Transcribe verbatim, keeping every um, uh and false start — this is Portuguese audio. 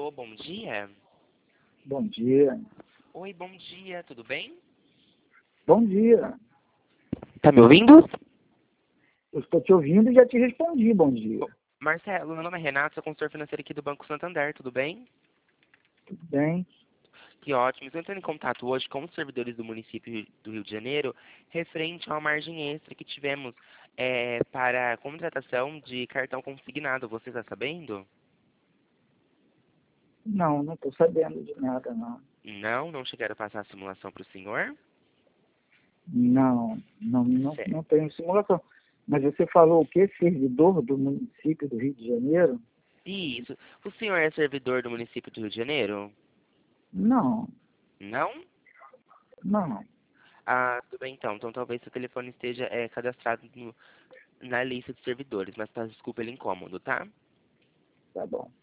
Alô, bom dia. Bom dia. Oi, bom dia, tudo bem? Bom dia. Tá me ouvindo? Eu estou te ouvindo e já te respondi, bom dia. Marcelo, meu nome é Renato, sou consultor financeiro aqui do Banco Santander, tudo bem? Tudo bem? Que ótimo. Estou entrando em contato hoje com os servidores do município do Rio de Janeiro, referente a uma margem extra que tivemos é, para a contratação de cartão consignado. Você está sabendo? Não, não estou sabendo de nada, não. Não, não chegaram a passar a simulação para o senhor? Não, não, não, Certo. não tenho simulação. Mas você falou o quê? Servidor do município do Rio de Janeiro? Isso. O senhor é servidor do município do Rio de Janeiro? Não, Não? não. Ah, tudo bem então. Então talvez seu telefone esteja é, cadastrado no, na lista de servidores, mas peço desculpa pelo incômodo, tá? Tá bom.